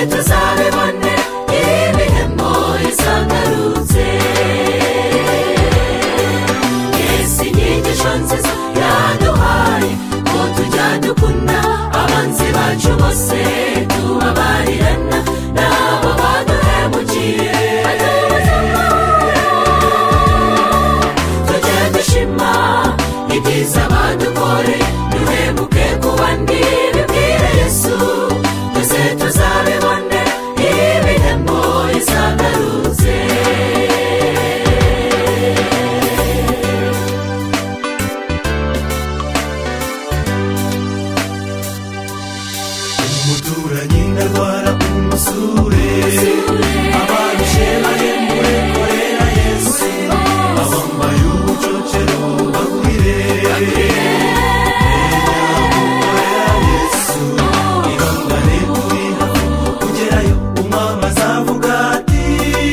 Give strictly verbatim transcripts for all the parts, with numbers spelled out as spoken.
tuzabibone ibihembo izagarutse. Yesu inyigisho nziza yaduhaye ko tujya dukunda abanzi bacu bose, tubabarirana n'abo baduhemukiye. Tujye dushima ibyiza badukoreye, duhemuke ku bandi, bibwire Yesu twese tuzabibone ibihembo izagarutse. umuturanyi ndarwara umusure, abarushe bahembure korera Yesu, abambaye ubucocero bagwire. Korera Yesu, ihangane turi hafi kugerayo, umwami azavuga ati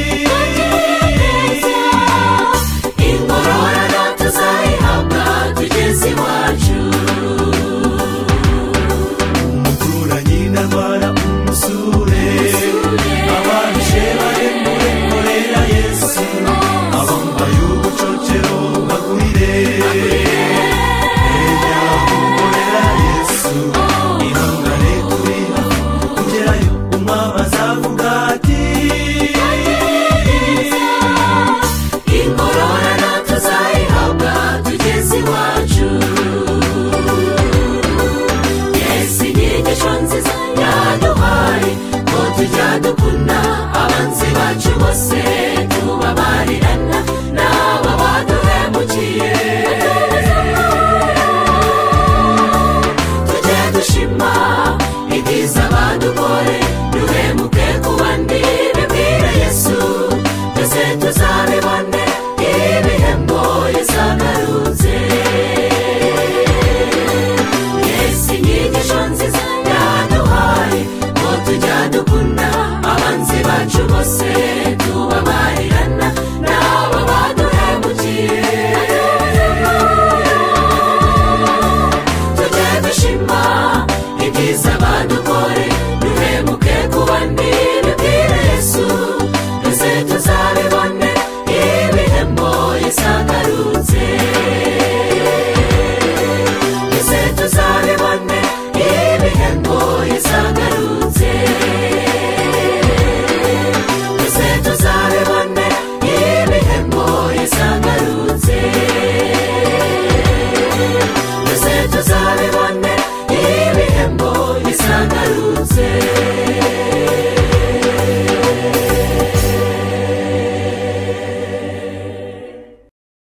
ingororano tuzayihabwa tugeze iwacu. umuturanyi ndarwara umusure, abarushe bahembure korera Yesu, abambaye ubucocero bagwire. Korera Yesu, ihangane turi hafi kugerayo, umwami azavuga ati ingororano tuzayihabwa tugeze iwacu. Yesu inyigisho nziza yaduhaye ko tujya dukunda abanzi bacu bose, tubabarirana n'abo baduhemukiye. Tujye dushima ibyiza badukoreye,